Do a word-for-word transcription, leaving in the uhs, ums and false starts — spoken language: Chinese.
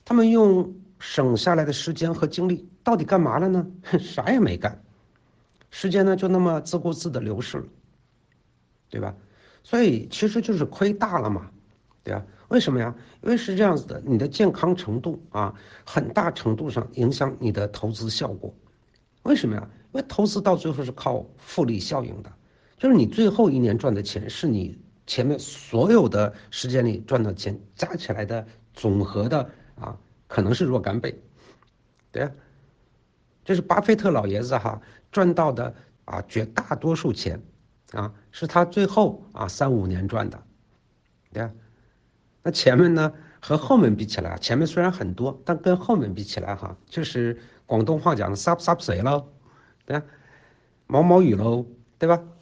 他们用省下来的时间和精力到底干嘛了呢？啥也没干，时间呢就那么自顾自的流逝了，对吧？所以其实就是亏大了嘛，对吧？为什么呀？因为是这样子的，你的健康程度啊，很大程度上影响你的投资效果。为什么呀？因为投资到最后是靠复利效应的，就是你最后一年赚的钱是你前面所有的时间里赚的钱加起来的总和的啊，可能是若干倍，对呀。这是巴菲特老爷子哈赚到的啊，绝大多数钱啊，是他最后啊三五年赚的，对呀。那前面呢和后面比起来，前面虽然很多，但跟后面比起来哈，就是广东话讲的“撒不撒水”喽，对呀，毛毛雨喽，对吧？